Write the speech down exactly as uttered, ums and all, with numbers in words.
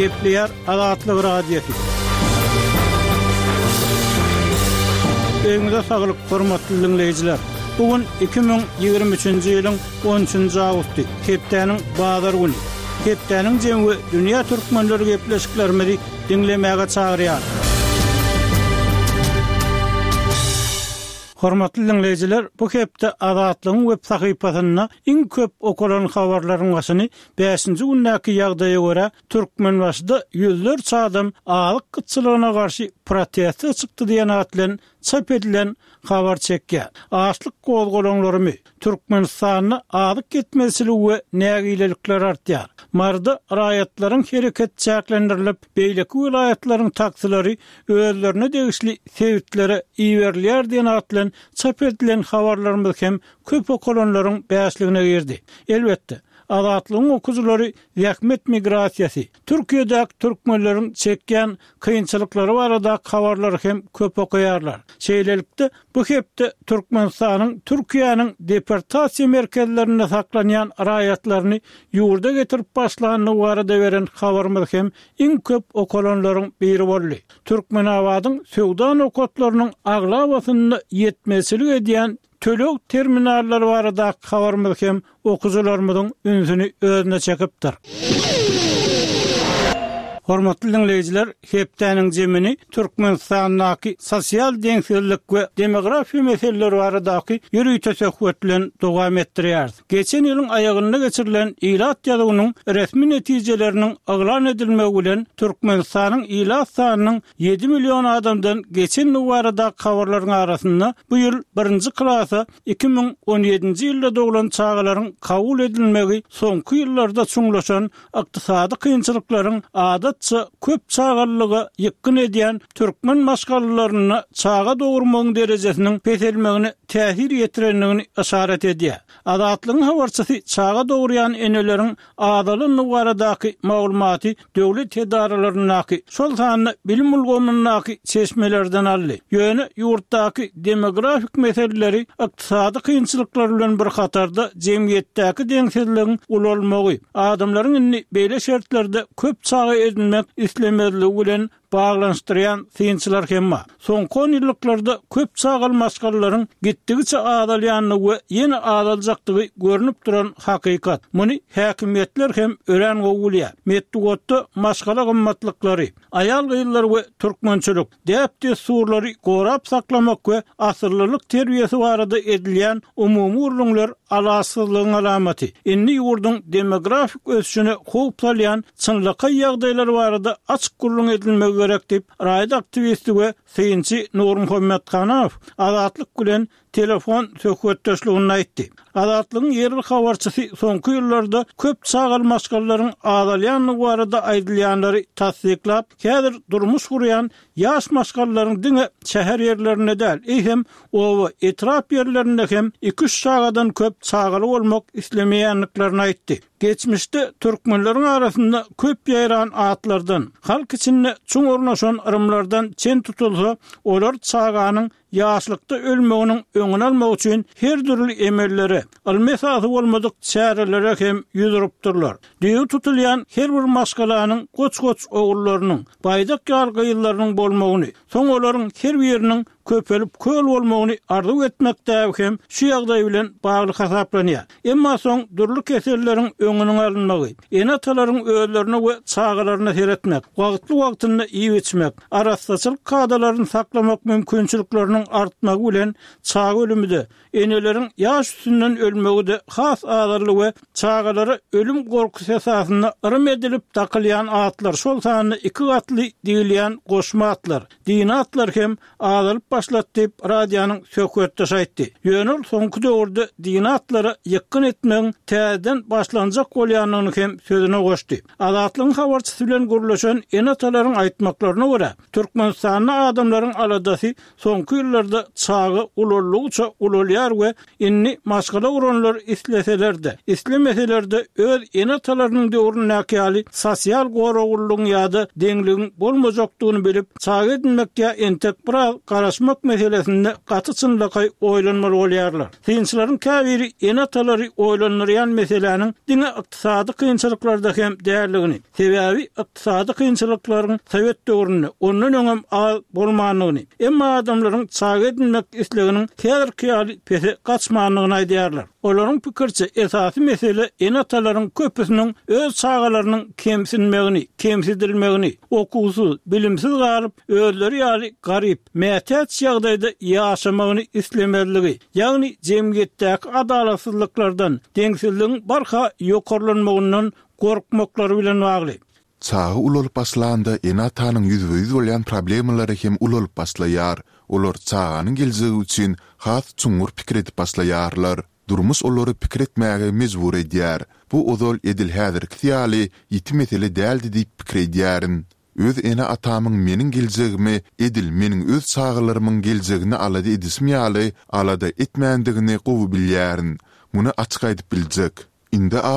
Gepleyer Azatlyk radiosu. Öňüňizde saglyk, hormatly dinleyijiler. Bugün iki bin ýygrimi üçinji ýylyň on üçünji awgusty, hepdeniň bazar güni. Hepdeniň jemgy dünýä türkmenleri gepleşiklerimizi dinlemäge çagyrýar. Hormatly dinleyijiler, bu hepde Azatlygyň web sahypasyna iň köp okulan habarlaryň başyny beşinji günnäki ýagdaýa görä Türkmenbaşyda ýüzlerçe adam alyk gytçylygyna garşy protest çykdy diýen atlan çap edilen habar çekýär. Açlyk gozgolanlarmy Türkmenistanyny alyk getmesili we nägilelikler artýar. Marda raýatlaryň hereket çäklendirilip, beýleki vilayatlaryň taksylary özlerine degişli sebäplere iýerler diýen atlan çap edilen habarlarymyz hem köp okulanlaryň bäşligine girdi. Elbetde Azatlygyň okuwçylary ýakmet migrasiýasy, Türkiýedäki türkmenleriň çekýän kynçylyklary barada habarlary hem köp okuýarlar. Şeýlelikde bu hepde Türkmenistanyň Türkiýanyň deportasiýa merkezlerinde saklanýan raýatlaryny ýurda getirip başlanyny barada beren habarymyz hem iň köp okulanlaryň biri boldy. Türkmen awadyň Söwdan okatlarynyň aglawasyny ýetmesili edýän tölög terminallary barada habarymyz hem okuwçylarymyň ünsüni özüne çekipdir. Hormatly dinleyijiler, hepdeniň jemini Türkmenistanyň sosial deňsizlik we demografiýa meseleleri baradaky ýürüýi teşekkür bilen dowam etdirýär. Geçen ýylyň aýagyna geçirilen ilat ýazygynyň resmi netijeleriniň aglan edilmegi bilen Türkmenistanyň ilat sanynyň ýedi million adamdan geçen ýyl barada habarlaryň arasynda bu ýyl birinji klasy iki bin on ýedinji ýylda doglan çağalaryň kabul edilmegi soňky ýyllarda çuňlaşan ykdysady kynçylyklaryň adat köp çağallygy ýykyn edýän türkmen maşgallaryny çağa dogurmagyň derejesiniň peselmegine täsir ýetirenligini işaret edýär. Azatlygyň habarçysy çağa dogurýan eneleriň adalyny baradaky maglumaty döwlet edaralarynyň şol sanyny bilim ulgamynyň çeşmelerden aldy. Ýöne ýurtdaky demografik meseleleri ykdysady kynçylyklar bilen bir hatarda jemgyýetdäki deňsizligiň ulalmagy, adamlaryň inni beýle şertlerde köp çağa edilmek islemezligi bilen bağlanıştıran siyinçiler hem var. Son on ýyllarda köp çağal maşgallaryň gitdigiçe adalýanyny we ýene adaljakdygy görünüp duran hakykat. Muny häkimetler hem ören gowulýar. Metdugatda maşgala gymmatlyklary, aýal gyýylar we türkmençilik, däpde surlary gorap saklamak we asyrlylyk terbiýesi barada edilýän umumy urlunlar alasyzlygyň alamaty. Inni ýurduň demografik ösüşine howp salýan çynlyka ýagdaýlar barada açyk gurulun edilmegi gerek dip raýat aktivisti we syýynçy Nur Muhammed Kanaw Azatlyk bilen telefon söhbetdeşligini aýtdy. Azatlygyň ýerli habarçysy soňky ýyllarda köp çağal maşgallaryň adalýanyny barada aýdylýanlary tasdiklap, häzir durmuş gurýan ýaş maşgallaryň diňe şäher ýerlerine däl, hem owa etrap ýerlerinde hem iki üç çağadan köp çağaly bolmak islemeýänliklaryny aýtdy. Geçmişde türkmenleriň arasynda köp ýaýran atlardan, halk içinde çoň ornaşan ırımlardan çen tutulsa, olar çağanyň ýaşlykda ölmeginiň öňüni almak üçin her türlü emelleri, almesasy bolmadyk çärelere hem ýüzüpdirler. Diýip tutulýan her bir maşgalanyň goç-goç ogullarynyň, baýdak ýargyýlarynyň bolmagyny, soň olaryň her biriniň köpelip köl bolmagyny arzu etmekde hem şu ýagdaý bilen bagly hasaplanýar. Emma soň durly keserleriň öňüniň alynmagy, enatalaryň özlerine we çağalaryna seretmek, wagtly wagtyny iýip içmek, arasaçylyk kadalaryny saklamak mümkinçilikleriniň artmagy bilen çağa ölümide, eneleriň ýaş üstünden ölmegi de has azarly we çağalary ölüm gorkusy esasynda ırym edilip takylýan atlar, şol sanyny iki gatly diýilýän goşma atlar, dini atlar hem azalyp başlatdyp radiýanyň söhbetdeşi aýtdy. Ýöne soňky döwürde dini atlary ýykyn etmegiň täzeden başlanjak bolýanyny hem sözüne goşdy. Azatlygyň habarçysy bilen gurulşan enatalaryň aýtmaklaryna görä, Türkmenistanyň adamlaryň aladasy soňky ýyllarda çağı ulallygyça ulalýar we inni maşgala uranlar isleseler-de, islemeseler-de öz enatalarynyň döwründäki ýaly sosial goragullygyň ýa-da deňligiň bolmajakdygyny bilip çağı edilmekde entek bir garaş açmak meselesinde gaty çynlykay oýlanmaly bolýarlar. Kynçylaryň käbiri enatalary oýlanýan meselenin diňe ykdysady kynçylyklarda hem därligini, sebäbi ykdysady kynçylyklaryň Sowet döwründe ondan öňem az bolmanyny, emma adamlaryň çağa edilmek isleginiň häzirki ýaly pese gaçmanlygyny aýdýarlar. Olaryň pikirçe esasy mesele enatalaryň köpüsiniň öz çağalarynyň kemsinmegini, kemsidilmegini, okusuz, bilimsiz galyp özleri ýaly garyp, mätäç ýagdaýda ýaşamagyny islemeligi, ýagny jemgyýetdäki adalatsızlyklardan, deňsizligiň barha ýokarlanmagyndan gorkmaklary bilen bagly. Çağı ulolup baslanda enatanyň ýüzüňiz bolýan problemlary hem ulolup baslaýar. Olar çağanyň geljegi üçin has çuňur pikir edip baslaýarlar. Durmuş olary pikir etmäge mejbur edýär. Bu ozal edil häzirki ýaly ýiti mesele däldi diýip pikir edýärin. Öz ene atamyň meniň geljegimi edil meniň öz çağalarynyň geljegini alady edisim ýaly alada etmändigini gowy bilýärin. Muny açyk aýdyp biljek. Inde